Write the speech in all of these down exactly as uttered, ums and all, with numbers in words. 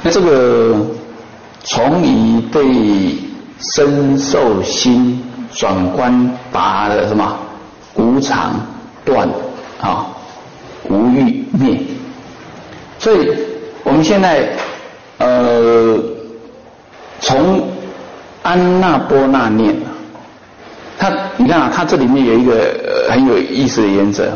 那这个从于对身受心转观拔的什么无常断啊，无欲灭。所以我们现在呃从安那波那念，它你看啊，它这里面有一个、呃、很有意思的原则。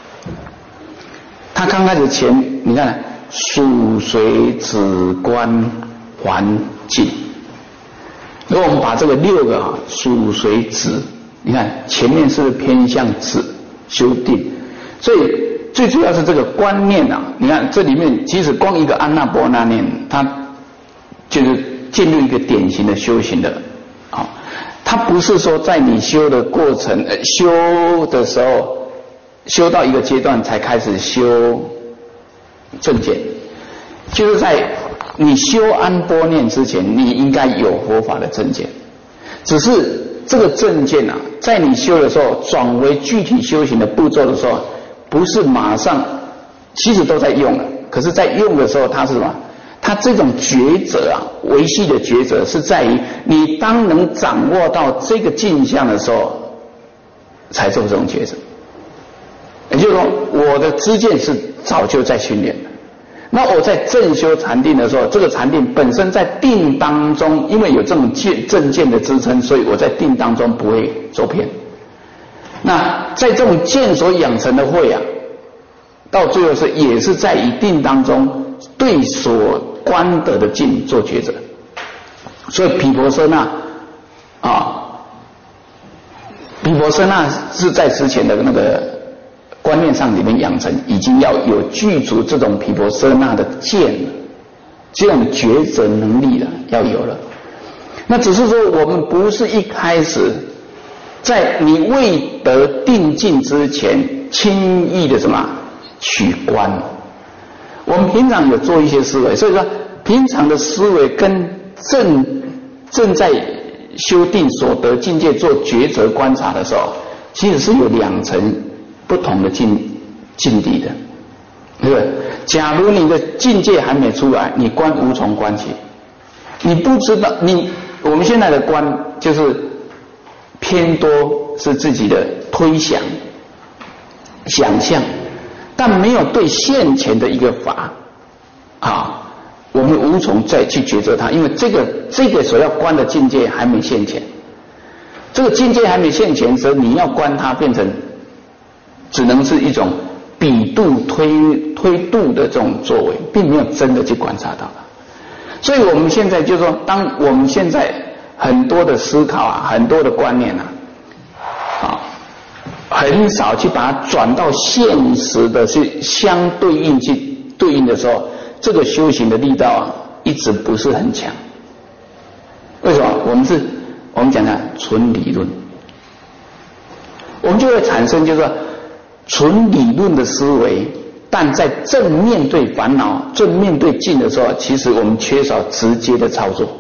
它刚开始前你看属随止观还净。如果我们把这个六个啊属随止，你看前面是偏向止修定，所以最主要是这个观念啊，你看这里面其实光一个安那波那念，它就是进入一个典型的修行的啊，它不是说在你修的过程、呃、修的时候修到一个阶段才开始修正见，就是在你修安波念之前，你应该有佛法的正见，只是这个正见啊，在你修的时候转为具体修行的步骤的时候，不是马上，其实都在用了，可是在用的时候它是什么？它这种抉择啊，维系的抉择是在于你当能掌握到这个境象的时候才做这种抉择。也就是说我的知见是早就在训练的，那我在正修禅定的时候，这个禅定本身在定当中，因为有这种见正见的支撑，所以我在定当中不会走偏。那在这种见所养成的慧啊，到最后是也是在一定当中对所观得的境做抉择。所以毗婆舍那啊，毗婆舍那是在之前的那个观念上里面养成，已经要有具足这种毗婆舍那的见了，这种抉择能力了，要有了。那只是说我们不是一开始在你未得定境之前轻易的什么取观。我们平常有做一些思维，所以说平常的思维跟正正在修定所得境界做抉择观察的时候，其实是有两层不同的境境地的，对不对？假如你的境界还没出来，你观无从观起，你不知道你我们现在的观就是偏多是自己的推想想象，但没有对现前的一个法啊，我们无从再去抉择它，因为这个这个所要观的境界还没现前，这个境界还没现前时，你要观它变成只能是一种比度推推度的这种作为，并没有真的去观察到它。所以我们现在就说，当我们现在很多的思考啊，很多的观念啊，啊，很少去把它转到现实的去相对应去对应的时候，这个修行的力道啊，一直不是很强。为什么？我们是我们讲的纯理论，我们就会产生就是说纯理论的思维，但在正面对烦恼、正面对境的时候，其实我们缺少直接的操作。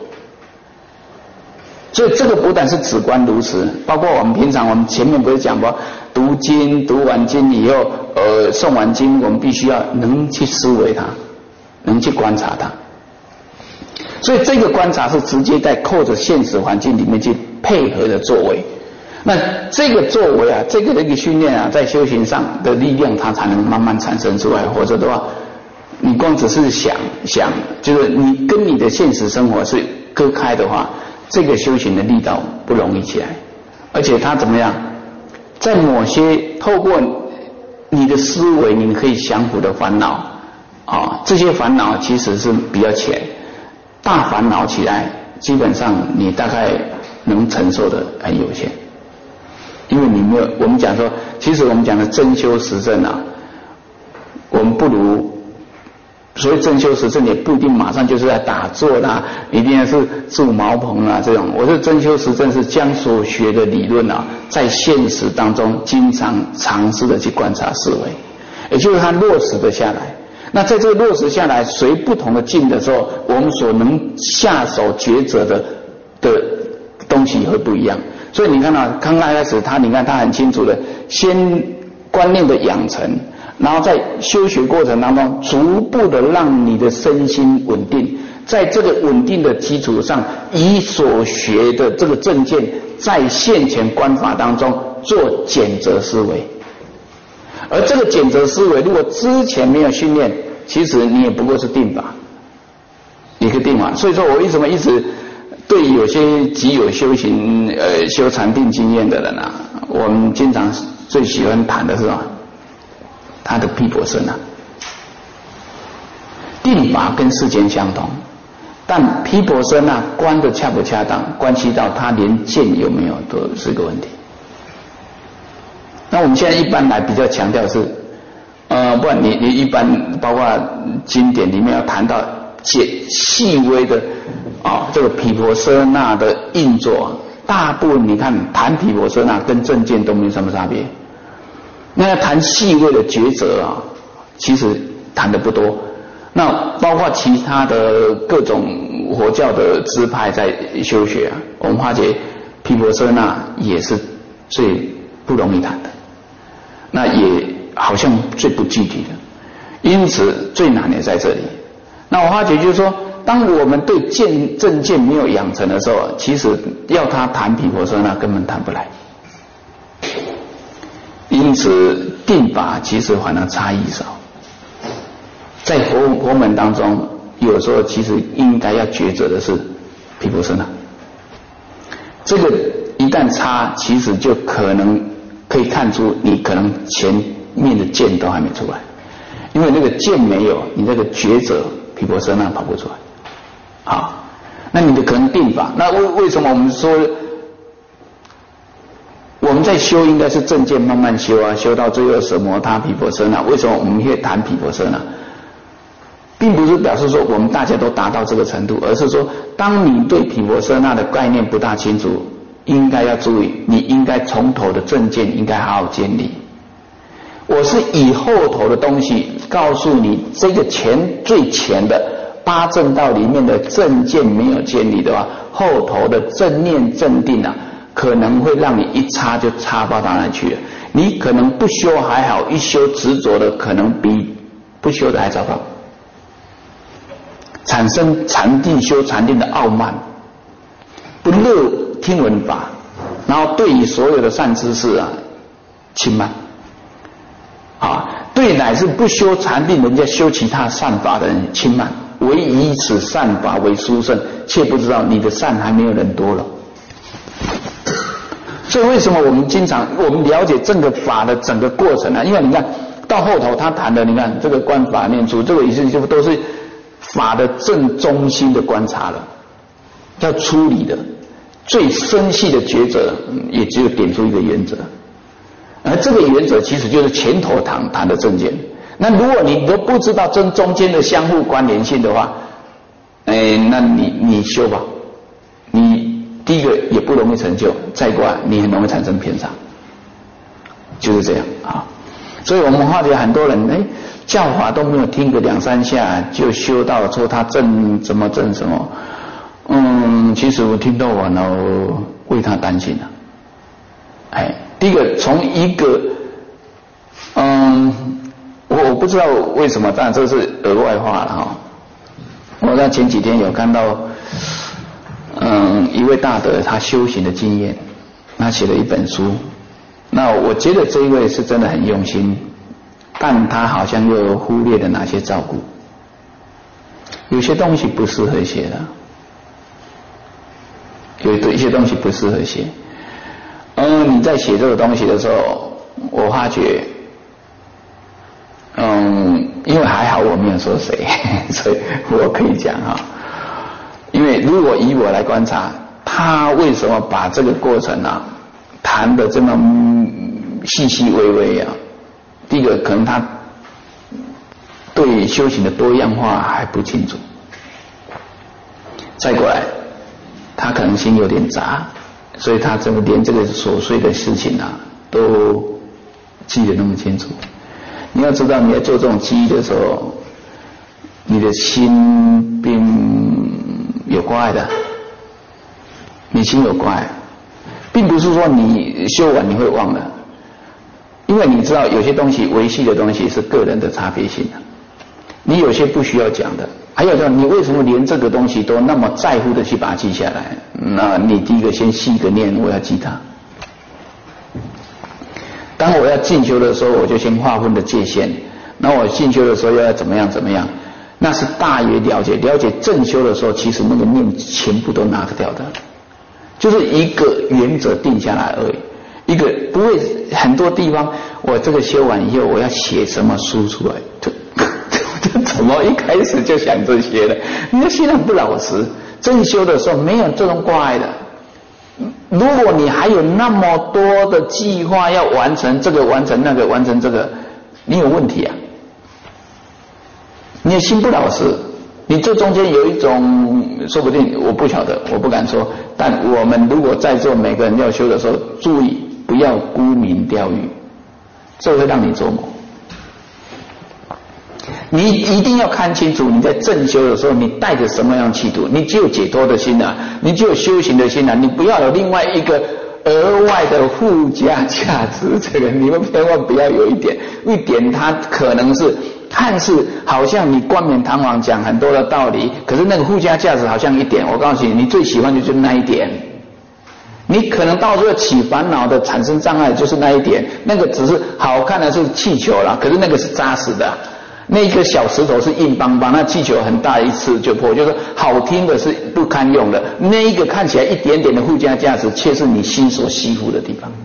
所以这个不但是止观如此，包括我们平常我们前面不是讲过，读经读完经以后，呃，诵完经，我们必须要能去思维它，能去观察它。所以这个观察是直接在扣着现实环境里面去配合的作为。那这个作为啊，这个的一个训练啊，在修行上的力量，它才能慢慢产生出来。否则的话，你光只是想想，就是你跟你的现实生活是割开的话，这个修行的力道不容易起来。而且它怎么样，在某些透过你的思维，你可以降服的烦恼啊，这些烦恼其实是比较浅，大烦恼起来，基本上你大概能承受的很有限。因为你没有，我们讲说，其实我们讲的真修实证啊，我们不如所谓真修实证，也不一定马上就是在打坐啦，一定要是住茅棚啊这种。我说真修实证是将所学的理论啊，在现实当中经常尝试的去观察思维，也就是它落实的下来。那在这个落实下来，随不同的境的时候，我们所能下手抉择的的东西会不一样。所以你看到刚刚开始他你看他很清楚的先观念的养成，然后在修学过程当中逐步的让你的身心稳定， 在这个稳定的基础上，以所学的这个正见，在现前观法当中做检责思维。而这个检责思维，如果之前没有训练，其实你也不过是定法，一个定法。所以说我为什么一直对有些极有修行、呃修禅定经验的人啊，我们经常最喜欢谈的是什么？他的毗婆舍那。定法跟世间相同，但毗婆舍那观的恰不恰当，关系到他连见有没有都是个问题。那我们现在一般来比较强调是，呃，不然你你一般包括经典里面要谈到简细微的啊、哦，这个毗婆舍那的运作，大部分你看谈毗婆舍那跟正见都没什么差别。那要谈细微的抉择啊，其实谈的不多。那包括其他的各种佛教的支派在修学啊，我们发觉毗婆舍那也是最不容易谈的，那也好像最不具体的，因此最难也在这里。那我发觉就是说，当我们对见正见没有养成的时候，其实要他谈毗婆舍那根本谈不来。因此定法其实反而差异少。在佛佛门当中，有时候其实应该要抉择的是毗婆舍那。这个一旦差，其实就可能可以看出你可能前面的见都还没出来，因为那个见没有，你那个抉择毗婆舍那跑不出来。好，那你的可能定法，那为为什么我们说我们在修应该是正见慢慢修啊，修到最后什么他毗婆舍那？为什么我们会谈毗婆舍那？并不是表示说我们大家都达到这个程度，而是说当你对毗婆舍那的概念不大清楚，应该要注意，你应该从头的正见应该好好建立。我是以后头的东西告诉你，这个前最前的八正道里面的正见没有建立的话，后头的正念正定啊，可能会让你一差就差不到哪里去了。你可能不修还好，一修执着的可能比不修的还糟糕，产生禅定修禅定的傲慢，不乐听闻法，然后对于所有的善知识啊轻慢啊，对乃至不修禅定人家修其他善法的人轻慢，唯以此善法为殊胜，却不知道你的善还没有人多了。所以为什么我们经常我们了解这个法的整个过程啊？因为你看到后头他谈的，你看这个观法念处，这个意思就都是法的正中心的观察了，要处理的最深细的抉择，也只有点出一个原则，而这个原则其实就是前头谈谈的正见。那如果你都不知道这中间的相互关联性的话，哎，那你你修吧，你第一个也不容易成就，再过来你很容易产生偏差，就是这样啊。所以我们发觉很多人哎，教法都没有听个两三下就修到说他正怎么正什么，嗯，其实我听到完了，我为他担心了。哎，第一个从一个，嗯，我我不知道为什么，当然这是额外话了哈。我在前几天有看到，嗯，一位大德他修行的经验，他写了一本书。那我觉得这一位是真的很用心，但他好像又忽略了哪些照顾，有些东西不适合写的，有一些东西不适合写。嗯，你在写这个东西的时候，我发觉，嗯，因为还好我没有说谁，所以我可以讲啊。因为如果以我来观察，他为什么把这个过程啊谈得这么细细微微啊？第一个可能他对修行的多样化还不清楚，再过来他可能心有点杂，所以他怎么连这个琐碎的事情啊都记得那么清楚。你要知道你在做这种记忆的时候，你的心并有挂碍的，你心有挂碍，并不是说你修完你会忘了，因为你知道有些东西维系的东西是个人的差别性的， 你有些不需要讲的，还有叫你为什么连这个东西都那么在乎的去把它记下来？那你第一个先系个念，我要记它。当我要进修的时候，我就先划分的界限。那我进修的时候要怎么样怎么样？那是大约了解，了解正修的时候，其实那个念全部都拿掉的，就是一个原则定下来而已。一个不会很多地方，我这个修完以后，我要写什么书出来？就怎么一开始就想这些了？你的心很不老实。正修的时候没有这种挂碍的。如果你还有那么多的计划要完成这个完成那个完成这个，你有问题啊！你的心不老实，你这中间有一种，说不定我不晓得，我不敢说。但我们如果在座每个人要修的时候，注意不要沽名钓誉，这会让你琢磨。你一定要看清楚，你在正修的时候，你带着什么样企图？你只有解脱的心啊，你只有修行的心啊，你不要有另外一个额外的附加价值。这个你们千万不要有一点，一点它可能是看似好像你冠冕堂皇讲很多的道理，可是那个附加价值好像一点。我告诉你，你最喜欢的就是那一点。你可能到时候起烦恼的产生障碍就是那一点，那个只是好看的是气球啦，可是那个是扎实的。那个小石头是硬邦邦，那气球很大一次就破，就是好听的是不堪用的，那一个看起来一点点的附加价值，却是你心所惜福的地方。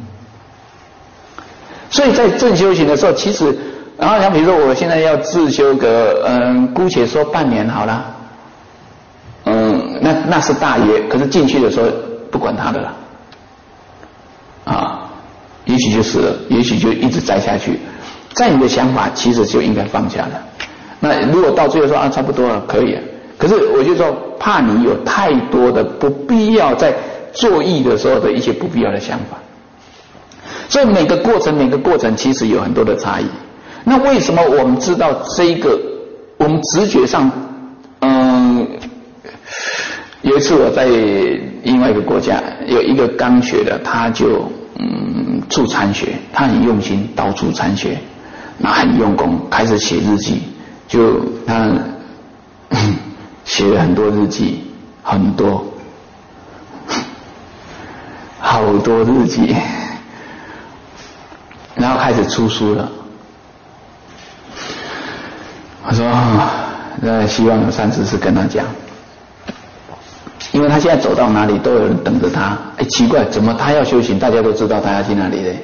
所以在正修行的时候，其实，然后像比如说我现在要自修个，嗯，姑且说半年好了，嗯，那那是大约，可是进去的时候不管他的了，啊，也许就死了，也许就一直栽下去。在你的想法其实就应该放下了。那如果到最后说啊差不多了，可以了，可是我就说怕你有太多的不必要在做义的时候的一些不必要的想法。所以每个过程每个过程其实有很多的差异。那为什么我们知道这一个我们直觉上，嗯，有一次我在另外一个国家有一个刚学的，他就嗯助参学，他很用心到处参学，那很用功，开始写日记，就他写了很多日记，很多，好多日记，然后开始出书了。我说，那希望有善知识跟他讲，因为他现在走到哪里都有人等着他。哎，奇怪，怎么他要修行，大家都知道他要去哪里嘞？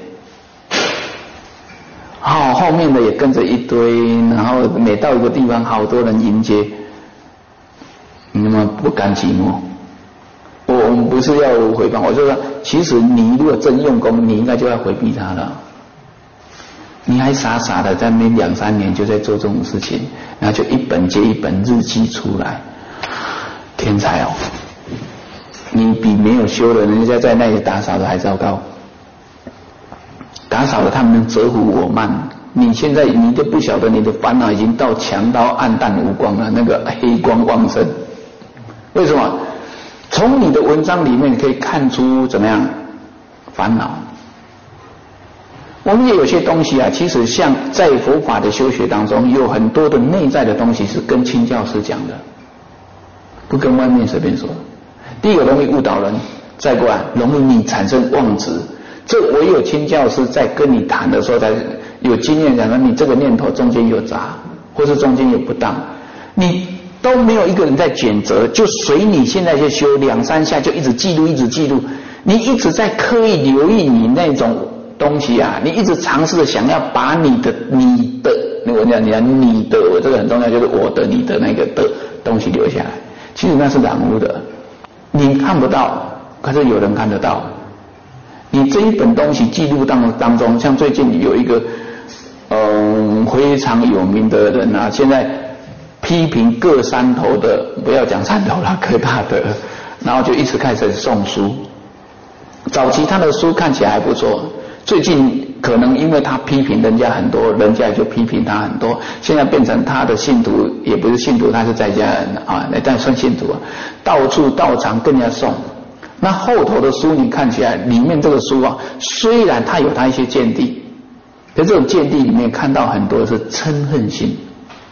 好、哦，后面的也跟着一堆，然后每到一个地方，好多人迎接，你们不甘寂寞。我我们不是要回谤，我就说，其实你如果真用功，你应该就要回避他了。你还傻傻的在那两三年就在做这种事情，然后就一本接一本日记出来，天才哦！你比没有修的人家在那里打扫的还糟糕。打扫的他们能折服我慢，你现在你都不晓得你的烦恼已经到强到暗淡无光了，那个黑光旺盛。为什么？从你的文章里面可以看出怎么样烦恼。我们也有些东西啊，其实像在佛法的修学当中，有很多的内在的东西是跟亲教师讲的，不跟外面随便说。第一个容易误导人，再过来容易你产生妄执。这唯有亲教师在跟你谈的时候才有经验，讲说你这个念头中间有杂，或是中间有不当，你都没有一个人在谴责，就随你现在就修两三下就一直记录一直记录，你一直在刻意留意你那种东西啊，你一直尝试的想要把你的你的那我讲你讲你的我这个很重要，就是我的你的那个的东西留下来，其实那是染污的，你看不到，可是有人看得到。你这一本东西记录当当中，像最近有一个嗯非常有名的人啊，现在批评各山头的，不要讲山头啦，各大的，然后就一直开始送书。早期他的书看起来还不错，最近可能因为他批评人家很多，人家也就批评他很多，现在变成他的信徒也不是信徒，他是在家人啊，但算信徒啊，到处道场跟人家送。那后头的书你看起来，里面这个书啊，虽然它有它一些见地，可这种见地里面看到很多是嗔恨心，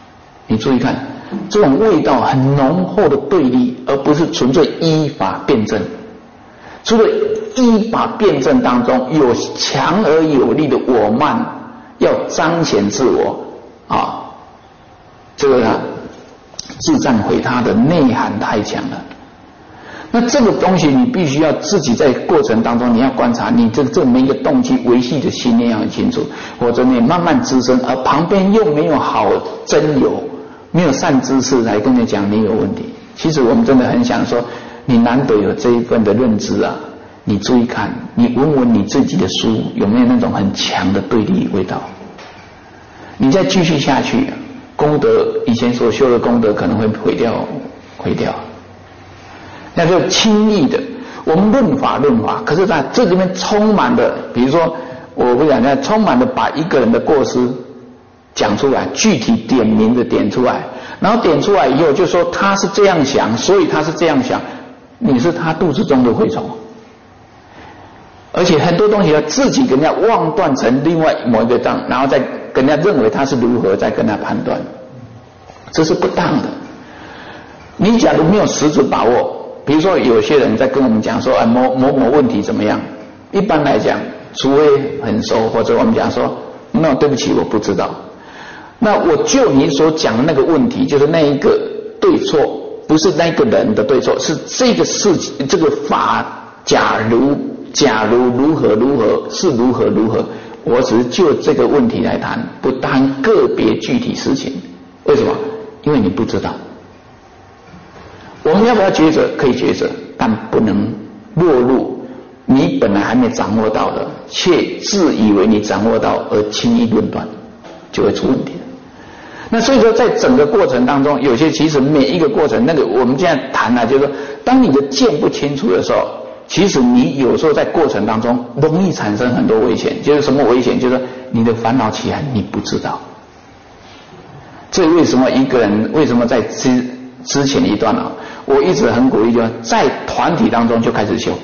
你注意看，这种味道很浓厚的对立，而不是纯粹依法辩证。除了依法辩证当中有强而有力的我慢，要彰显自我啊，这个呢，自赞毁他的内涵太强了。那这个东西你必须要自己在过程当中你要观察，你这这每一个动机维系的信念要很清楚，或者你慢慢滋生，而旁边又没有好真友，没有善知识来跟你讲你有问题。其实我们真的很想说，你难得有这一份的认知啊，你注意看，你闻闻你自己的书有没有那种很强的对立味道。你再继续下去，功德以前所修的功德可能会毁掉毁掉。那就轻易的，我们论法论法，可是在这里面充满的，比如说我不讲，充满的把一个人的过失讲出来，具体点名的点出来，然后点出来以后就说他是这样想，所以他是这样想，你是他肚子中的蛔虫。而且很多东西要自己跟人家妄断成另外某一个当，然后再跟人家认为他是如何，再跟他判断，这是不当的。你假如没有十足把握，比如说有些人在跟我们讲说啊某某某问题怎么样，一般来讲，除非很熟，或者我们讲说那对不起我不知道，那我就你所讲的那个问题，就是那一个对错，不是那个人的对错，是这个事情这个法，假如假如如何如何是如何如何，我只是就这个问题来谈，不谈个别具体事情。为什么？因为你不知道。我们要不要抉择？可以抉择，但不能落入你本来还没掌握到的，却自以为你掌握到而轻易论断，就会出问题。那所以说在整个过程当中，有些其实每一个过程，那个我们现在谈啊，就是说当你的见不清楚的时候，其实你有时候在过程当中容易产生很多危险。就是什么危险？就是你的烦恼起来你不知道。这为什么一个人为什么在之之前一段啊，我一直很鼓励，就是在团体当中就开始修，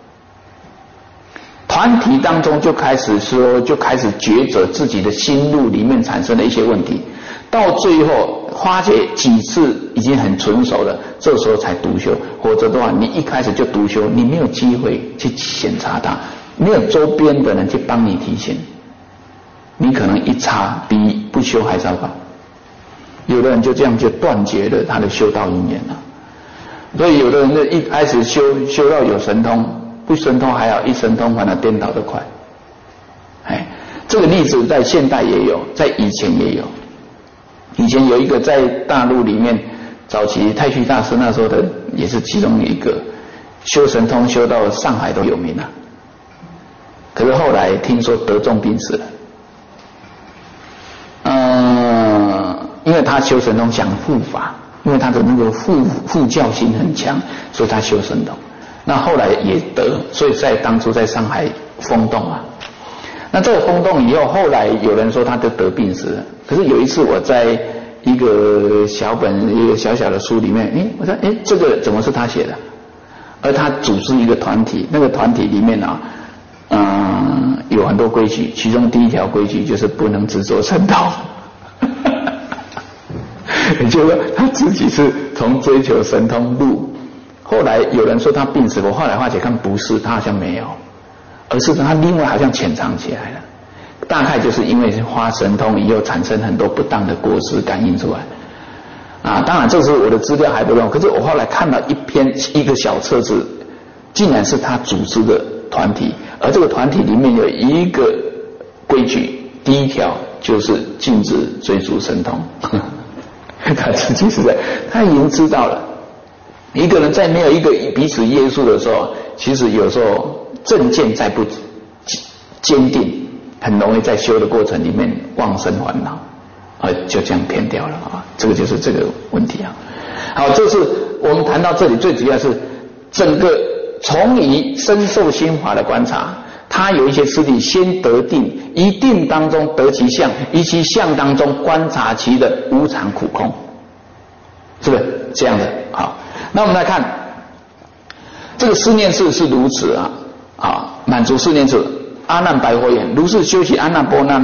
团体当中就开始说，就开始抉择自己的心路里面产生的一些问题，到最后发觉几次已经很纯熟了，这时候才独修。或者的话，你一开始就独修，你没有机会去检查它，没有周边的人去帮你提醒，你可能一差比不修还糟糕。有的人就这样就断绝了他的修道因缘了。所以有的人就一开始修修到有神通，不神通还好，一神通反而颠倒得快。哎，这个例子在现代也有，在以前也有。以前有一个在大陆里面，早期太虚大师那时候的也是其中一个，修神通修到上海都有名了。可是后来听说得重病死了。嗯，因为他修神通想护法，因为他的那个护护教心很强，所以他修神通。那后来也得，所以在当初在上海风动啊。那这个风动以后，后来有人说他就得病死了。可是有一次我在一个小本一个小小的书里面，诶，我说诶，这个怎么是他写的？而他组织一个团体，那个团体里面啊，嗯，有很多规矩，其中第一条规矩就是不能执着神道。也就是说他自己是从追求神通入，后来有人说他病死，我后来发觉看不是，他好像没有，而是他另外好像潜藏起来了，大概就是因为花神通以后产生很多不当的过失感应出来啊。当然这时候我的资料还不用，可是我后来看到一篇一个小册子，竟然是他组织的团体，而这个团体里面有一个规矩，第一条就是禁止追逐神通。他自己是在，他已经知道了，一个人在没有一个彼此约束的时候，其实有时候正见再不坚定，很容易在修的过程里面妄生烦恼，而就这样偏掉了啊！这个就是这个问题啊。好，这是我们谈到这里，最主要是整个从以深受心法的观察。他有一些次第，先得定，一定当中得其相，以其相当中观察其的无常苦空，是不是这样的？好，那我们来看这个四念次是如此啊，啊，满足四念次。阿难白佛言：如是修习阿那波那念，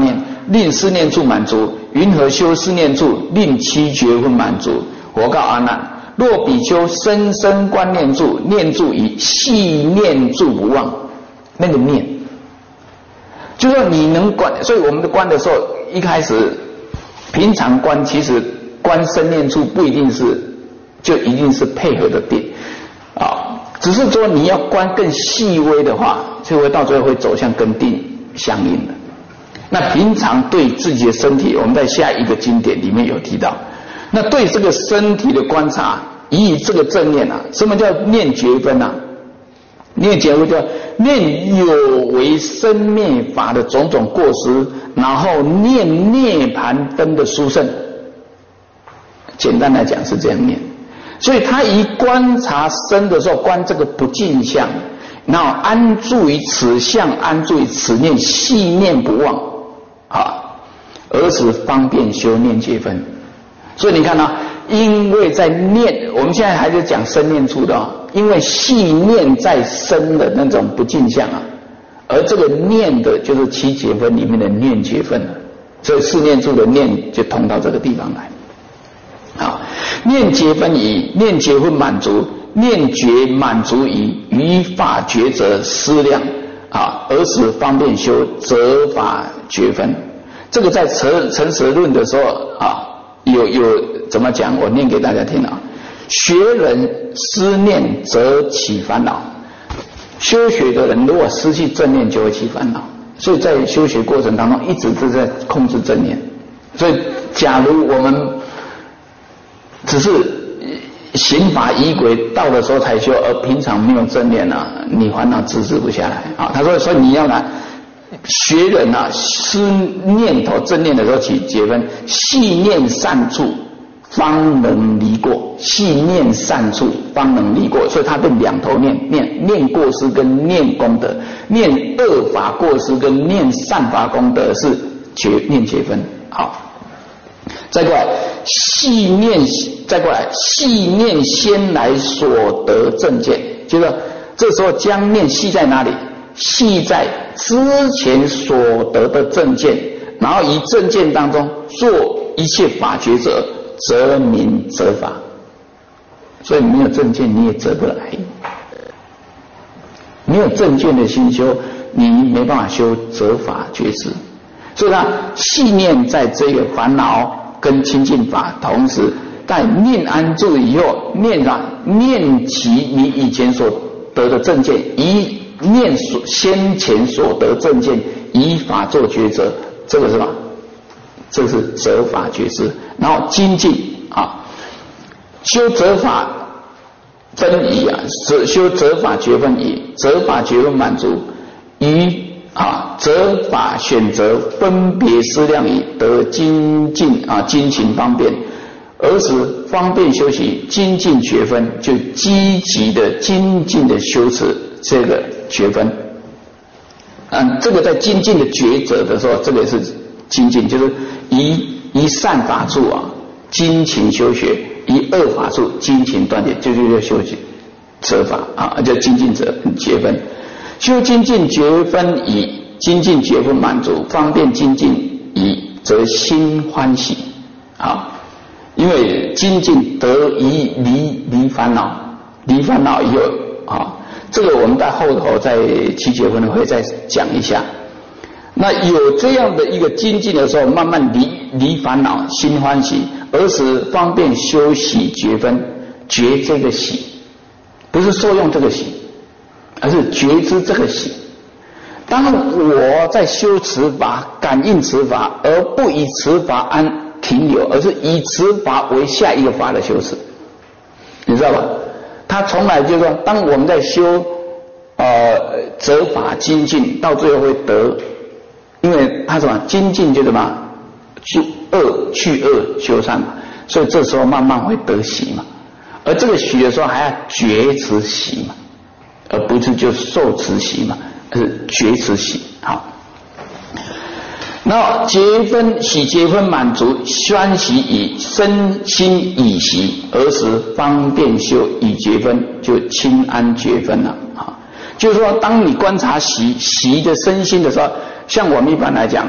令四念处满足，云何修四念处，令七觉分满足？佛告阿难：若比丘深深观念住，念住以细念住不忘，那个念，就说你能观，所以我们的观的时候，一开始平常观，其实观深念处不一定是就一定是配合的定啊，只是说你要观更细微的话，就会到最后会走向跟定相应的。那平常对自己的身体，我们在下一个经典里面有提到，那对这个身体的观察，以这个正念啊，什么叫念觉分啊？念觉分叫念有为生灭法的种种过失，然后念涅盘灯的殊胜。简单来讲是这样念，所以他一观察身的时候，观这个不净相，然后安住于此相，安住于此念，细念不忘啊，而使方便修念觉分。所以你看啊，因为在念，我们现在还是讲身念处的啊，因为细念在身的那种不净相啊，而这个念的就是七觉分里面的念觉分了，所以四念处的念就通到这个地方来。好，念觉分已，念觉分满足，念觉满足已，于法抉择思量啊，而使方便修择法觉分。这个在成成实论的时候啊，有有怎么讲？我念给大家听啊。学人思念则起烦恼，修学的人如果失去正念，就会起烦恼。所以在修学过程当中，一直是在控制正念。所以，假如我们只是刑法仪轨到的时候才修，而平常没有正念啊，你烦恼自制不下来啊。他说，所以你要拿学人啊，思念头正念的时候起结分，细念善处方能离过，细念善处方能离过。所以他对两头念，念念过失跟念功德，念恶法过失跟念善法功德是结念结分。好。再过来，细念，再过来，细念先来所得正见，就是这时候将念系在哪里？系在之前所得的正见，然后以正见当中做一切法抉择，则名择法。所以没有正见你也择不来，没有正见的心修，你没办法修择法觉知。所以呢，细念在这个烦恼跟清净法，同时在念安住以后，念啊念起你以前所得的正见，以念所先前所得正见，以法做抉择，这个是什么？这是择法觉知。然后精进啊，修择法分已啊，修择法觉分已，择法觉分满足，于啊，择法选择分别思量已，得精进啊，精勤方便，而使方便修习精进觉分，就积极的精进的修持这个觉分。嗯，这个在精进的抉择的时候，这个是精进，就是以以善法处啊，精勤修学；以恶法处精勤断绝，就就叫修择法啊，叫精进者觉分。修精进觉分已，精进觉分满足，方便精进已，则心欢喜啊！因为精进得以离离烦恼，离烦恼以后啊，这个我们在后头在七觉分会再讲一下。那有这样的一个精进的时候，慢慢离离烦恼，心欢喜，而使方便修喜觉分，觉这个喜，不是受用这个喜。而是觉知这个喜。当我在修持法、感应持法，而不以持法安停留，而是以持法为下一个法的修持，你知道吧？他从来就是说，当我们在修呃择法精进，到最后会得，因为他什么精进就是什么去恶去恶修善嘛，所以这时候慢慢会得喜嘛。而这个喜的时候，还要觉持喜嘛。而不是就受持喜嘛，而是觉持喜。好，然后觉分喜觉分满足，欢喜以身心以喜，而使方便修以觉分，就清安觉分了。啊，就是说，当你观察喜喜的身心的时候，像我们一般来讲，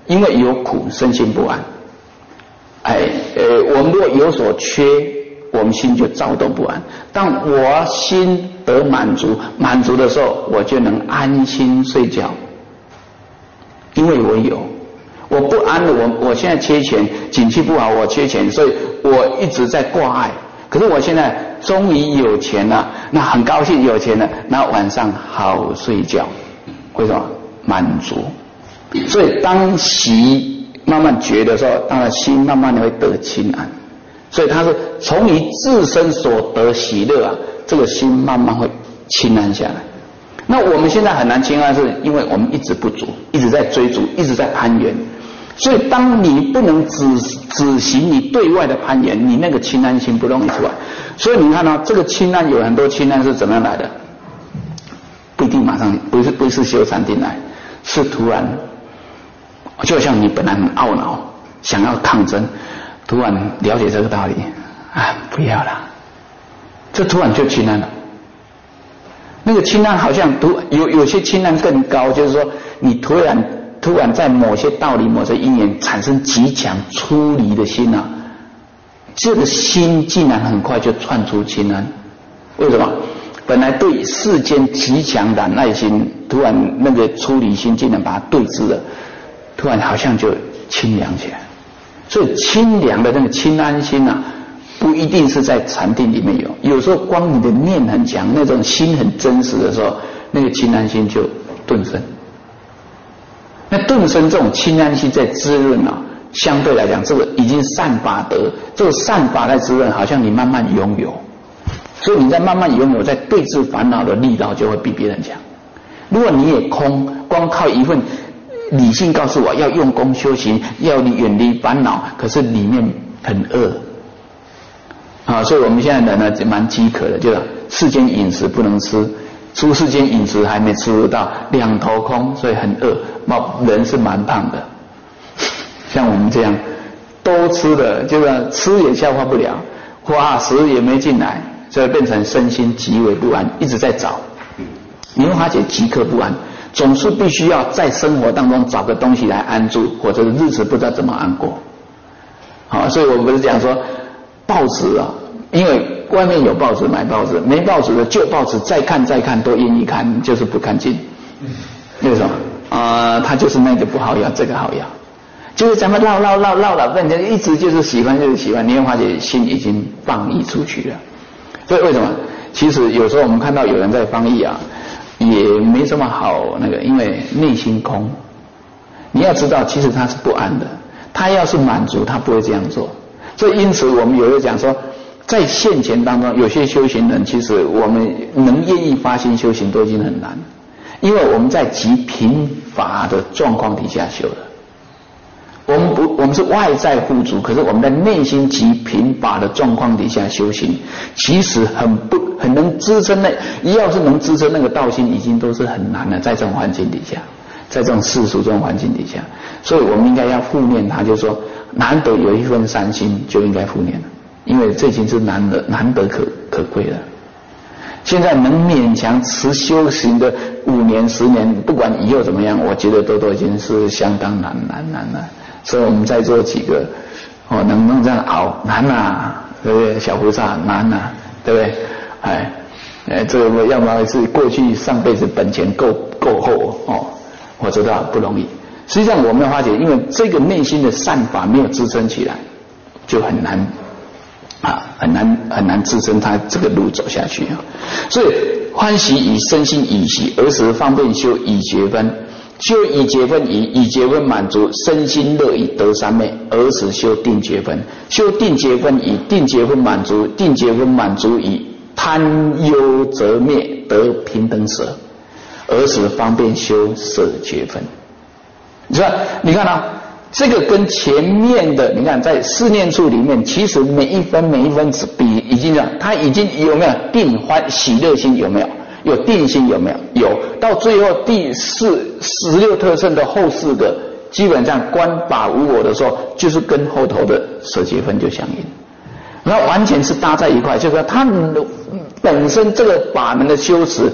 因为有苦，身心不安。哎，呃，我们如果有所缺，我们心就躁动不安。当我心得满足，满足的时候，我就能安心睡觉，因为我有。我不安了，我我现在缺钱，景气不好，我缺钱，所以我一直在挂碍。可是我现在终于有钱了，那很高兴有钱了，那晚上好睡觉，为什么？满足。所以当喜慢慢觉的时候，当然心慢慢的会得清安。所以它是从你自身所得喜乐啊，这个心慢慢会清安下来。那我们现在很难清安，是因为我们一直不足，一直在追逐，一直在攀援。所以当你不能只只行你对外的攀援，你那个清安心不容易出来。所以你看到、哦、这个清安，有很多清安是怎么样来的？不一定马上，不是不是修禅定来，是突然，就像你本来很懊恼，想要抗争，突然了解这个道理，啊，不要了，这突然就清安了。那个清安好像突有有些清安更高，就是说你突然。突然在某些道理、某些因缘产生极强出离的心啊，这个心竟然很快就窜出清安。为什么？本来对世间极强染爱心，突然那个出离心竟然把它对治了，突然好像就清凉起来。所以清凉的那个清安心啊，不一定是在禅定里面有，有时候光你的念很强，那种心很真实的时候，那个清安心就顿生。那顿生这种清安心在滋润啊，相对来讲，这个已经善法得，这个善法在滋润，好像你慢慢拥有，所以你在慢慢拥有，在对治烦恼的力道就会比别人强。如果你也空，光靠一份理性告诉我要用功修行，要你远离烦恼，可是里面很饿啊，所以我们现在人呢蛮饥渴的，就是世间饮食不能吃。出世间饮食还没吃得到，两头空，所以很饿，人是蛮胖的。像我们这样都吃的，就是吃也消化不了，化食也没进来，所以变成身心极为不安，一直在找。你会发觉极刻不安，总是必须要在生活当中找个东西来安住，或者日子不知道怎么安过。好，所以我不是讲说报纸啊，因为外面有报纸买报纸，没报纸的旧报纸再看再看都愿意看，就是不看进。为什么？啊、呃，他就是那个不好要，这个好要，就是咱们绕绕绕绕了半天，一直就是喜欢就是喜欢，你会发觉心已经放逸出去了。所以为什么？其实有时候我们看到有人在放逸啊，也没什么好那个，因为内心空。你要知道，其实他是不安的，他要是满足，他不会这样做。所以因此我们有人讲说，在现前当中，有些修行人其实我们能愿意发心修行都已经很难，因为我们在极贫乏的状况底下修的。我们不，我们是外在富足，可是我们在内心极贫乏的状况底下修行，其实很不很能支撑那，要是能支撑那个道心，已经都是很难了。在这种环境底下，在这种世俗这种环境底下，所以我们应该要护念他，就是说难得有一份善心，就应该护念了。因为这已经是难得难得可可贵的。现在能勉强持修行的五年十年，不管以后怎么样，我觉得都都已经是相当难难难了。所以我们在座几个哦，能能这样熬难啊，对不对？小菩萨难啊，对不对？哎，哎，这个要么是过去上辈子本钱够够厚哦，我知道不容易。实际上我们要发觉，因为这个内心的善法没有支撑起来，就很难。啊，很难很难支撑他这个路走下去啊！所以欢喜以身心以喜，而时方便修以觉分，修以觉分以以觉分满足身心乐以得三昧，而时修定觉分，修定觉分以定觉分满足，定觉分满足以贪忧则灭得平等舍，而时方便修舍觉分。你说，你看啊。这个跟前面的，你看在四念处里面，其实每一分每一分比已经这样，他已经有没有定欢喜乐心有没有？有定心有没有？有。到最后第四十六特胜的后四个，基本上观法无我的时候，就是跟后头的舍觉分就相应，然后完全是搭在一块，就是说他本身这个法门的修持，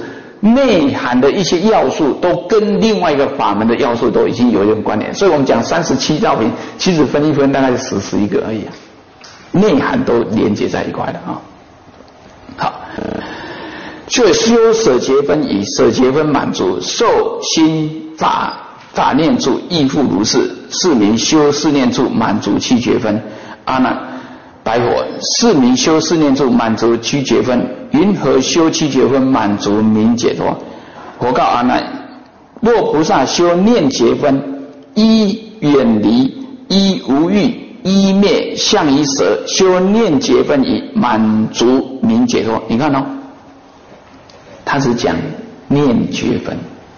内涵的一些要素都跟另外一个法门的要素都已经有一点关联，所以我们讲三十七道品，其实分一分大概是十十一个而已、啊，内涵都连接在一块的啊。好，所以修舍结分以舍结分满足，受心法法念处亦复如是，是名修四念处满足七觉分。阿难，白火，是名修四念处满足七觉分，云何修七觉分满足明解脱？佛告阿难：若菩萨修念觉分，依远离，依无欲，依灭，相依舍，修念觉分以满足明解脱。你看哦，他是讲念觉分。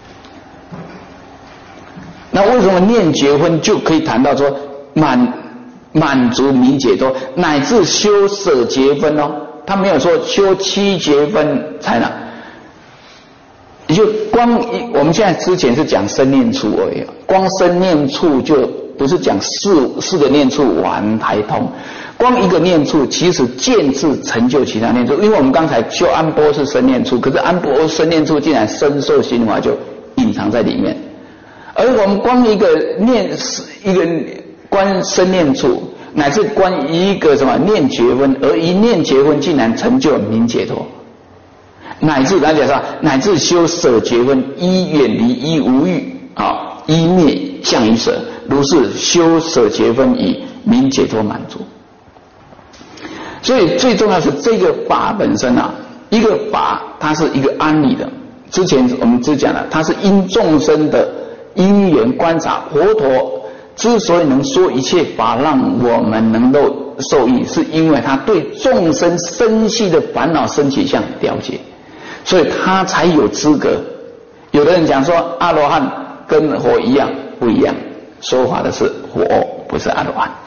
那为什么念觉分就可以谈到说满满足明解脱，乃至修舍结分哦？他没有说修七觉分才能，也就光我们现在之前是讲生念处而已，光生念处就不是讲四四个念处完还通，光一个念处其实渐次成就其他念处，因为我们刚才修安波是生念处，可是安波生念处竟然深受心法就隐藏在里面。而我们光一个念一个观生念处，乃至观一个什么念觉分，而一念觉分竟然成就明解脱，乃至来讲说，乃至修舍觉分，依远离，依无欲，啊，依灭，相依舍，如是修舍觉分以明解脱满足。所以最重要是这个法本身啊，一个法它是一个安理的。之前我们只讲了，它是因众生的因缘观察，佛陀之所以能说一切法让我们能够受益，是因为他对众生深细的烦恼生起相了解，所以他才有资格。有的人讲说阿罗汉跟佛一样，不一样，说法的是佛，不是阿罗汉。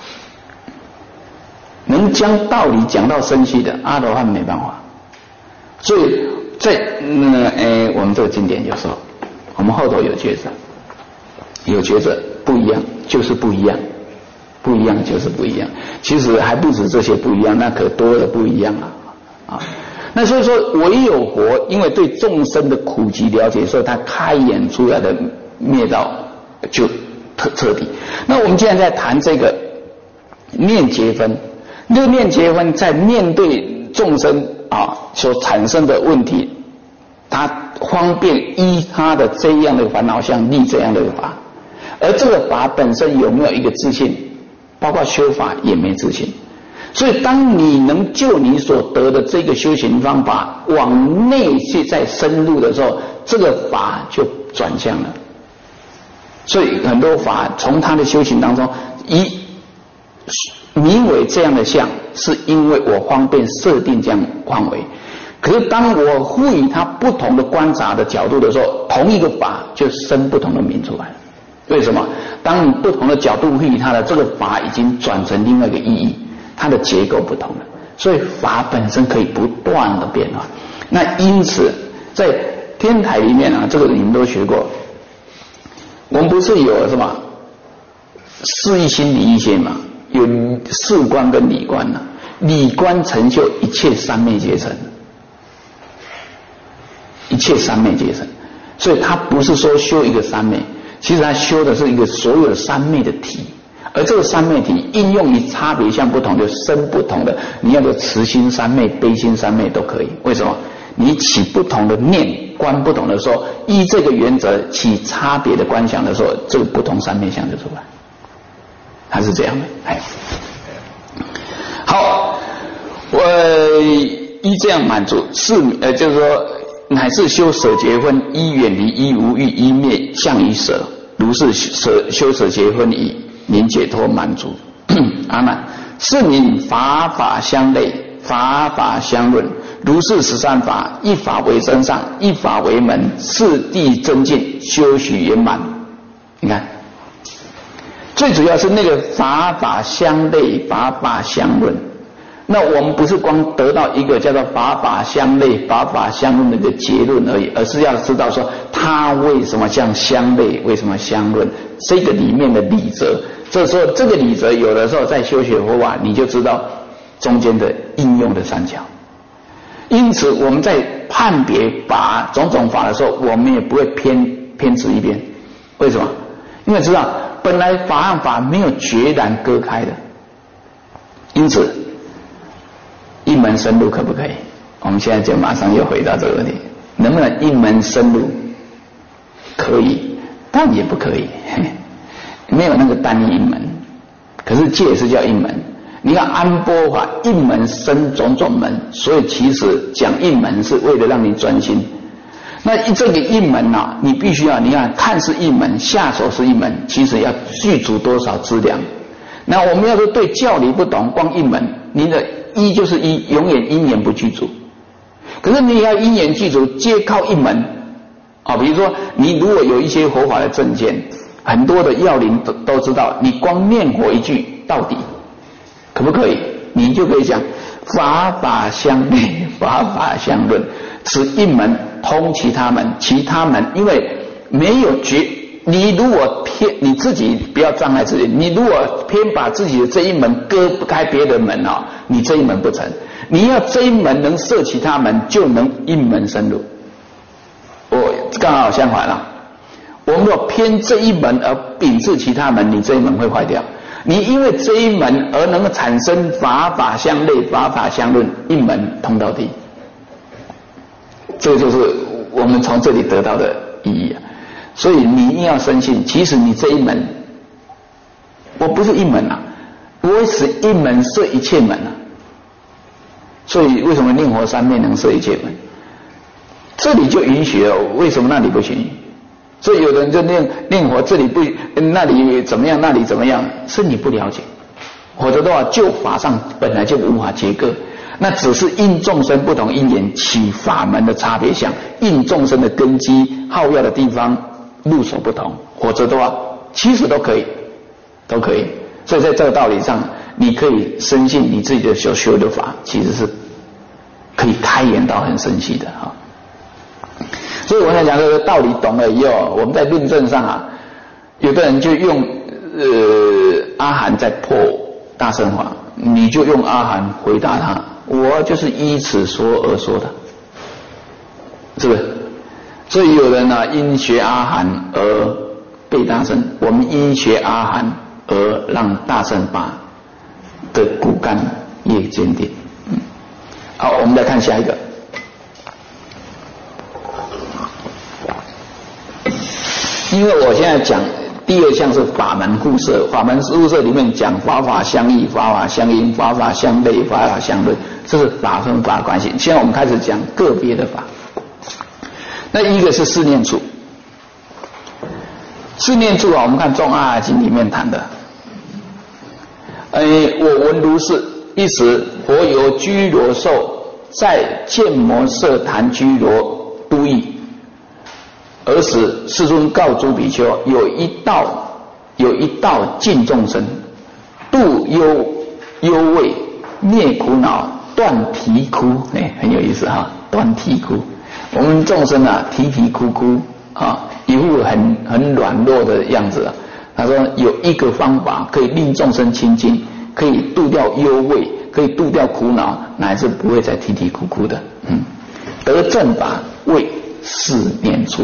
能将道理讲到深细的阿罗汉没办法。所以在嗯诶我们这个经典有时候我们后头有抉择，有觉着不一样就是不一样，不一样就是不一样。其实还不止这些不一样，那可多了不一样啊啊！那所以说，唯有佛因为对众生的苦集了解，所以他开演出来的灭道就彻彻底。那我们既然在谈这个念觉分，这个念觉分在面对众生啊所产生的问题，他方便依他的这样的烦恼相立这样的法。而这个法本身有没有一个自信，包括修法也没自信。所以当你能就你所得的这个修行方法往内去再深入的时候，这个法就转向了。所以很多法从他的修行当中以名为这样的相，是因为我方便设定这样范围。可是当我赋予它不同的观察的角度的时候，同一个法就生不同的名出来了。为什么？当你不同的角度赋予它的这个法已经转成另外一个意义，它的结构不同了，所以法本身可以不断的变化。那因此在天台里面啊，这个你们都学过，我们不是有什么事一心理一心嘛，有事观跟理观啊，理观成就一切三昧皆成，一切三昧皆成。所以他不是说修一个三昧，其实他修的是一个所有的三昧的体，而这个三昧体应用于差别相不同，就生不同的。你要的慈心三昧、悲心三昧都可以。为什么？你起不同的念观不同的时候，依这个原则起差别的观想的时候，这个不同三昧相就出来。它是这样的。哎，好，我依这样满足是呃，就是说。乃至修舍结分，依远离，依无欲，依灭，相依舍，如是舍修舍结分以明解脱满足。阿难，是名法法相类，法法相论，如是十三法，一法为真上，一法为门，次第增进，修许圆满。你看，最主要是那个法法相类，法法相论。那我们不是光得到一个叫做法法相类、法法相论的一个结论而已，而是要知道说它为什么像相类，为什么相论，这个里面的理则。这时候这个理则有的时候在修学佛法，你就知道中间的应用的三角。因此我们在判别法种种法的时候，我们也不会偏偏执一边。为什么？因为知道本来法和法没有决然割开的，因此一门深入可不可以？我们现在就马上又回到这个问题，能不能一门深入？可以，但也不可以，没有那个单一门。可是戒是叫一门。你看安波法一门生种种门，所以其实讲一门是为了让你专心。那这个一门啊，你必须要，你看看是一门，下手是一门，其实要具足多少资粮。那我们要是对教理不懂，光一门，你的一就是一，永远因缘不具足。可是你要因缘具足，皆靠一门啊。比如说你如果有一些佛法的正见，很多的要领都都知道，你光念佛一句到底。可不可以？你就可以讲法法相类，法法相论，此一门通其他门，其他门因为没有觉，你如果偏你自己不要障碍自己，你如果偏把自己的这一门割不开别的门啊，你这一门不成。你要这一门能摄其他门，就能一门深入。我刚好相反了，我们若偏这一门而摒斥其他门，你这一门会坏掉。你因为这一门而能够产生法法相类，法法相论，一门通到底。这就是我们从这里得到的意义啊。所以你一定要深信，其实你这一门，我不是一门啊，我使一门摄一切门啊。所以为什么念佛三昧能摄一切门？这里就允许了，为什么那里不行？所以有的人就念念佛，这里不那里怎么样，那里怎么样，是你不了解。否则的话，就法上本来就无法切割，那只是因众生不同因缘起法门的差别相，因众生的根基好要的地方入手不同。否则的话，其实都可以，都可以。所以在这个道理上，你可以深信你自己的所修的法，其实是可以开源到很深细的哈。所以我在讲这个道理懂了以后，我们在论证上啊，有的人就用呃阿含在破大乘法，你就用阿含回答他，我就是依此说而说的，是不是？所以有人呢、啊、因学阿含而背大乘，我们因学阿含而让大乘法的骨干越坚定。嗯，好，我们再看下一个。因为我现在讲第二项是法门互摄，法门互摄里面讲法法相异、法法相应、法法相类、法法相论，这是法跟法关系。现在我们开始讲个别的法。那一个是四念处，四念处啊，我们看《中阿含经》里面谈的。哎，我闻如是，一时佛由居罗兽在见摩舍坛居罗都邑。而时世尊告诸比丘，有一道有一道尽众生，度忧忧畏，灭苦恼，断啼哭。哎，很有意思哈，断啼哭。我们众生啊，啼啼哭哭啊，一副很很软弱的样子啊。他说有一个方法可以令众生清净，可以度掉忧畏，可以度掉苦恼，乃至不会再啼啼哭哭的。嗯，得正法为四念处。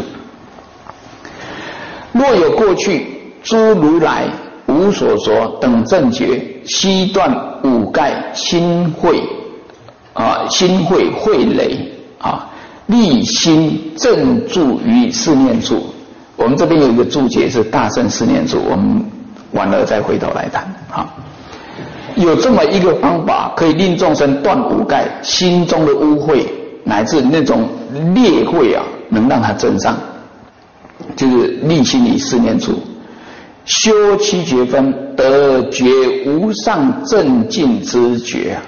若有过去诸如来无所着等正觉，悉断五盖心慧啊，心慧慧累啊，立心正住于四念处。我们这边有一个注解是大乘四念处，我们完了再回头来谈啊。有这么一个方法，可以令众生断五盖，心中的污秽乃至那种劣秽啊，能让它正上。就是立心以四念处，修七觉分，得觉无上正净之觉。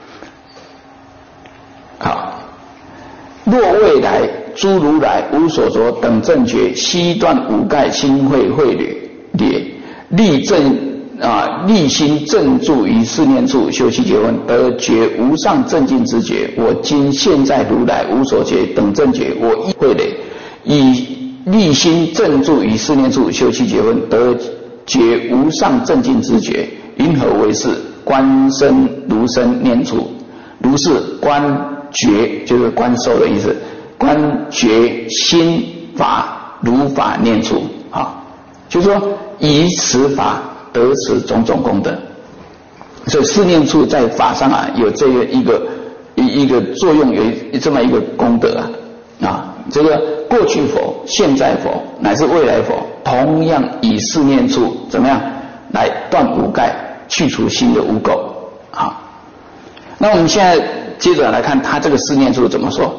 好，若未来诸如来无所着等正觉，悉断五盖心慧慧劣劣，立正啊，立心正住于四念处，修七觉分，得觉无上正净之觉。我今现在如来无所觉等正觉，我亦慧累，以立心正住于四念处，修七觉分，得觉无上正净之觉。因何为是？观身如身念处，如是观觉就是观受的意思。 观觉心法如法念处啊，就是说以此法得此种种功德。所以四念处在法上啊有这个一个一一个作用，有这么一个功德啊啊，这个过去佛、现在佛乃至未来佛，同样以四念处怎么样来断五盖，去除心的污垢啊。那我们现在接着来看他这个四念处怎么说。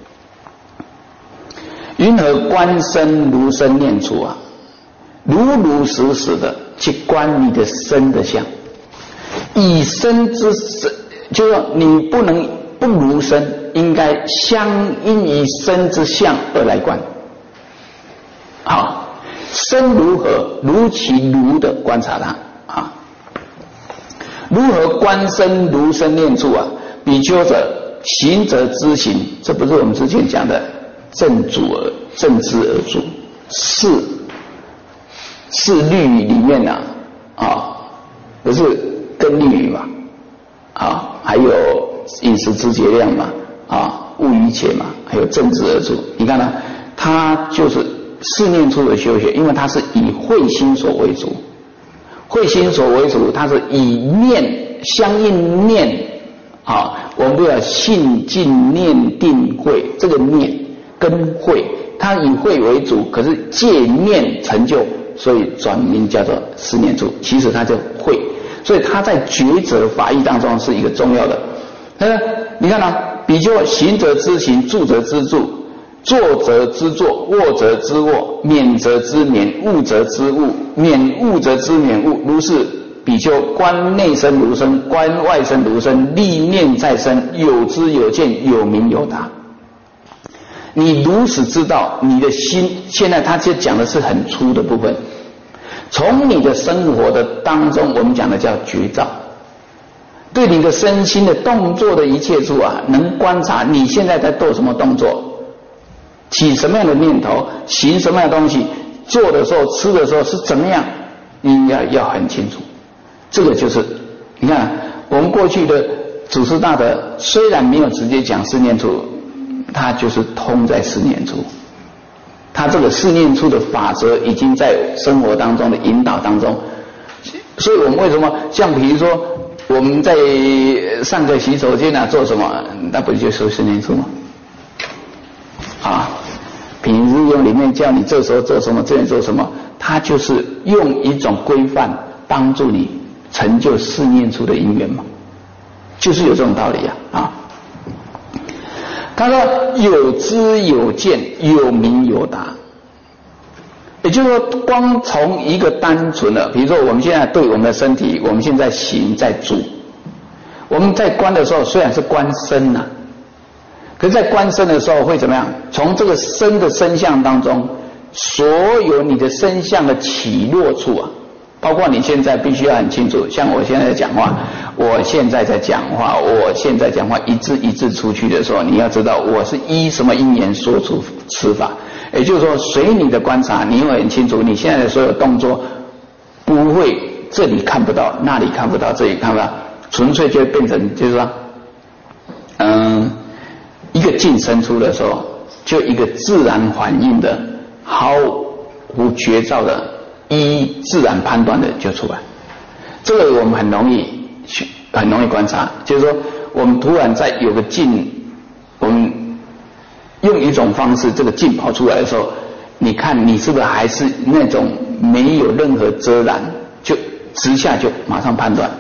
云何观身如身念处啊？如如实实的去观你的身的相，以身之身，就是说你不能不如身，应该相应于身之相而来观。好，身如何？如其如的观察它啊。如何观身如身念处啊？比丘者行者知行，这不是我们之前讲的正主而正知而住，是是律仪里面啊啊，不是根律仪嘛啊，还有饮食之节量嘛啊，勿逾且嘛，还有正知而住。你看呢、啊，它就是四念处的修学，因为它是以慧心所为主，慧心所为主，它是以念相应念啊，我们都要信尽念定慧，这个念跟慧，它以慧为主，可是借念成就，所以转名叫做四念处。其实它叫慧，所以它在抉择法义当中是一个重要的。呃，你看啊，比丘行者知行，住者知住，坐者知坐，卧者知卧，免者知免，悟者知悟，免悟者知免悟。如是比丘观内身如身，观外身如身，立念在身，有知有见，有明有达。你如此知道你的心，现在他就讲的是很粗的部分，从你的生活的当中，我们讲的叫觉照，对你的身心的动作的一切处啊，能观察你现在在做什么动作，起什么样的念头，行什么样的东西，做的时候吃的时候是怎么样，你要要很清楚。这个就是你看我们过去的祖师大德虽然没有直接讲四念处，他就是通在四念处，他这个四念处的法则已经在生活当中的引导当中。所以我们为什么像比如说我们在上个洗手间啊做什么，那不就是四念处吗？啊，平日用里面叫你这时候做什么，这里做什么，他就是用一种规范帮助你成就四念处的因缘嘛，就是有这种道理啊啊。他说有知有见，有明有达，也就是说光从一个单纯的，比如说我们现在对我们的身体，我们现在行在住，我们在观的时候虽然是观身呐、啊，可是在观身的时候会怎么样？从这个身的身相当中，所有你的身相的起落处啊，包括你现在必须要很清楚，像我现在在讲话，我现在在讲话，我现在讲话一字一字出去的时候，你要知道我是依什么因缘说出此法，也就是说随你的观察，你会很清楚你现在的所有动作不会这里看不到，那里看不到，这里看不到，纯粹就会变成就是说嗯，一个境生出的时候，就一个自然反应的毫无觉照的依自然判断的就出来。这个我们很容易去很容易观察，就是说我们突然在有个境，我们用一种方式，这个境跑出来的时候，你看你是不是还是那种没有任何遮拦，就直下就马上判断，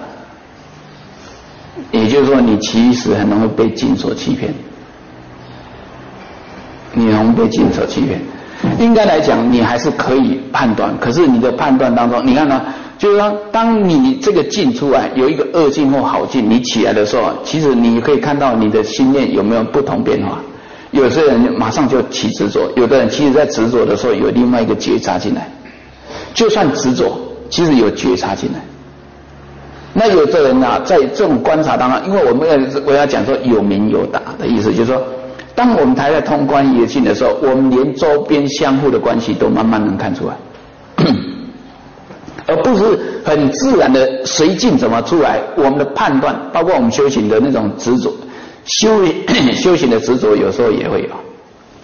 也就是说你其实很容易被境所欺骗，你容易被境所欺骗。应该来讲你还是可以判断，可是你的判断当中，你看呢，就是说当你这个境出来有一个恶境或好境，你起来的时候，其实你可以看到你的心念有没有不同变化。有些人马上就起执着，有的人其实在执着的时候有另外一个觉察进来，就算执着其实有觉察进来。那有的人啊，在这种观察当中，因为我们要我要讲说有明有达的意思，就是说当我们还在通观业境的时候，我们连周边相互的关系都慢慢能看出来，而不是很自然的随境怎么出来。我们的判断，包括我们修行的那种执着，修修行的执着，有时候也会有。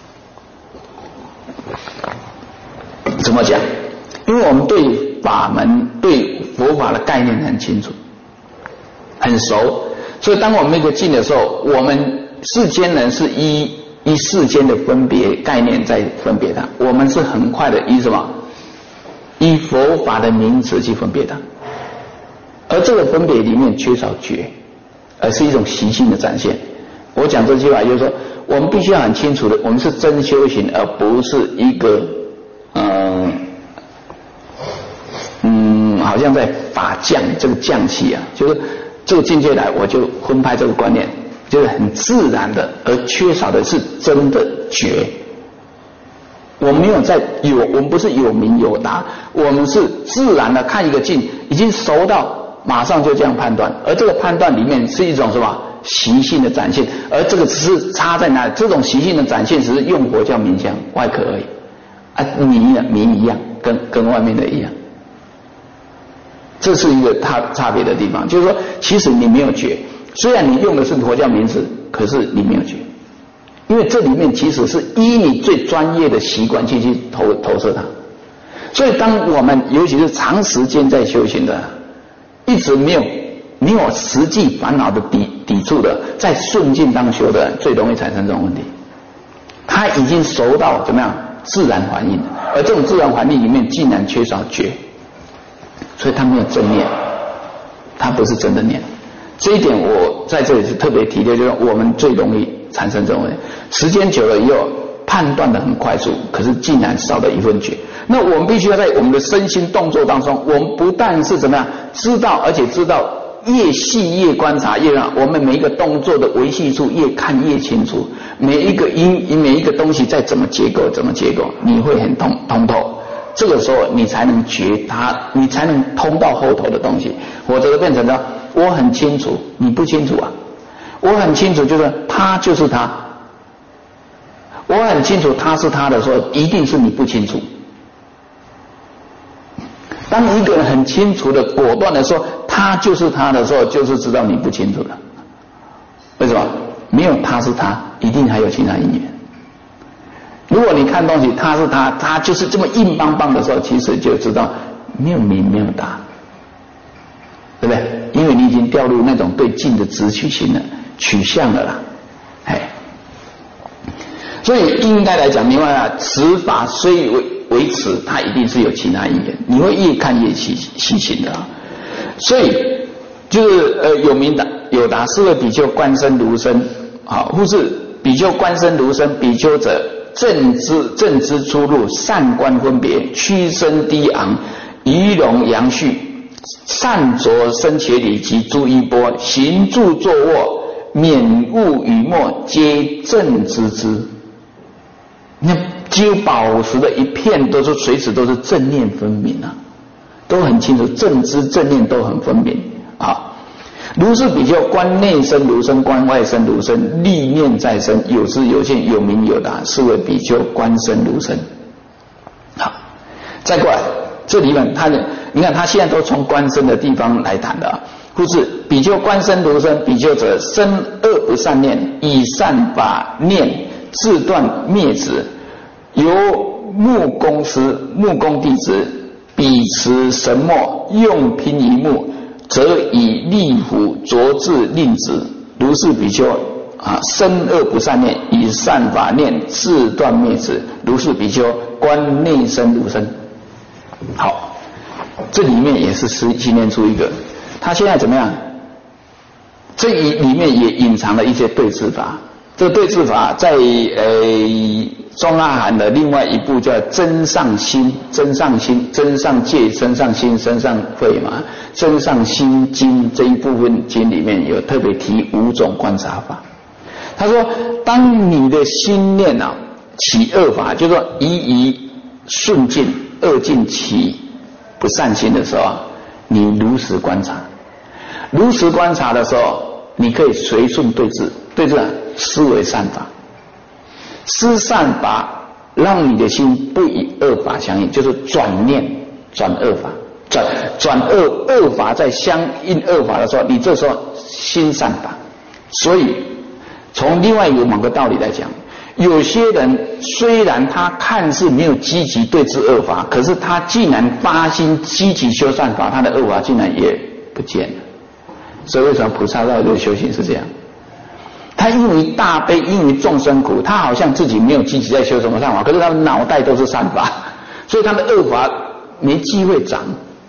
怎么讲？因为我们对法门、对佛法的概念很清楚、很熟，所以当我们那个境的时候，我们世间人是依依世间的分别概念在分别它，我们是很快的依什么？依佛法的名词去分别它，而这个分别里面缺少觉，而是一种习性的展现。我讲这句话就是说，我们必须要很清楚的，我们是真修行，而不是一个嗯嗯，好像在法降这个降气啊，就是这个境界来，我就分派这个观念，就是很自然的，而缺少的是真的觉。我没有在有，我们不是有明有达，我们是自然的看一个境，已经熟到马上就这样判断，而这个判断里面是一种什么习性的展现，而这个只是差在哪里？这种习性的展现只是用佛教名相外壳而已啊，迷啊迷一样，跟跟外面的一样，这是一个差差别的地方。就是说，其实你没有觉，虽然你用的是佛教名词，可是你没有觉，因为这里面其实是依你最专业的习惯去去投投射它。所以，当我们尤其是长时间在修行的，一直没有没有实际烦恼的抵抵触的，在顺境当修的，最容易产生这种问题。他已经熟到怎么样自然反应，而这种自然反应里面竟然缺少觉，所以他没有正念，他不是真的念。这一点我在这里是特别提的，就是我们最容易产生这种问题。时间久了以后，判断的很快速，可是竟然少了一份觉。那我们必须要在我们的身心动作当中，我们不但是怎么样知道，而且知道越细越观察越让我们每一个动作的微细处越看越清楚，每一个因每一个东西再怎么结构怎么结构，你会很通通透。这个时候你才能觉它，你才能通到后头的东西，否则变成了我很清楚，你不清楚啊。我很清楚，就是他就是他。我很清楚他是他的时候，一定是你不清楚。当一个人很清楚的果断的说他就是他的时候，就是知道你不清楚了。为什么？没有他是他，一定还有其他因缘。如果你看东西他是他，他就是这么硬邦邦的时候，其实就知道没有明没有达，对不对？因为你已经掉入那种对境的直取心了，取向了啦，哎。所以应该来讲，另外啊，此法虽为为此，它一定是有其他因缘，你会越看越细细心的啊。所以就是呃，有明达有达四位比丘观身如身啊，或是比丘观身如身，比丘者正知正知出入，善观分别，屈身低昂，仪容扬序，善着身且理及诸衣钵，行住坐卧，免物语墨，皆正知之。那几乎宝石的一片都是随时都是正念分明啊，都很清楚，正知正念都很分明啊。如是比丘观内身如身，观外身如身，历念在身，有知有见，有明有达，是为比丘观身如身。好，再过来，这里面他的，你看他现在都从观身的地方来谈的啊。故是比丘观身如身，比丘者身恶不善念，以善法念自断灭止，由木公师、木工弟子彼持神墨，用拼一木，则以利斧着至令止。如是比丘啊，身恶不善念，以善法念自断灭止。如是比丘观内身如身。好，这里面也是训练出一个，他现在怎么样？这里面也隐藏了一些对治法。这个对治法在呃中阿含的另外一部叫真上心，真上心，真上戒，真上心，真上慧嘛，真上心经这一部分经里面有特别提五种观察法。他说，当你的心念啊起恶法，就是说一一顺境恶境起不善心的时候，你如实观察，如实观察的时候，你可以随顺对治，对治啊，思为善法，思善法让你的心不以恶法相应，就是转念转恶法，转转恶恶法在相应恶法的时候，你这时候心善法。所以从另外一个某个道理来讲， 有些人虽然他看似没有积极对治恶法，可是他既然发心积极修善法，他的恶法竟然也不见了。所以为什么菩萨道的修行是这样？他因为大悲，因为众生苦，他好像自己没有积极在修什么善法，可是他的脑袋都是善法，所以他的恶法没机会长。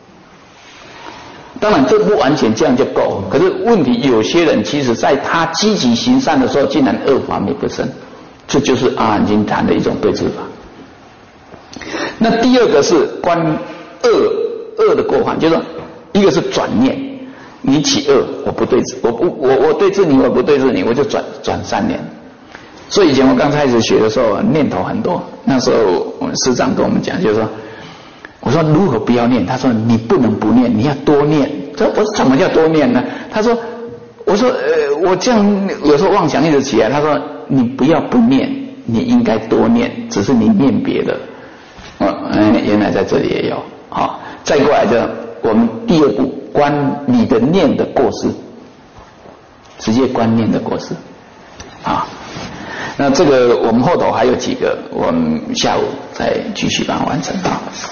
当然这不完全这样就够，可是问题有些人其实在他积极行善的时候，竟然恶法没不生，这就是阿含经谈的一种对治法。那第二个是观恶恶的过患，就是说一个是转念，你起恶我不对治，我不我我对治你，我不对治你，我就转转善念。所以以前我刚开始学的时候念头很多，那时候我们师长跟我们讲，就是说我说如何不要念？他说你不能不念，你要多念。这我说怎么叫多念呢？他说，我说呃，我这样有时候妄想一直起来。他说你不要不念，你应该多念，只是你念别的。哦，嗯，原来在这里也有。好、哦，再过来就我们第二步观你的念的过失，直接观念的过失。啊，那这个我们后头还有几个，我们下午再继续把它完成啊。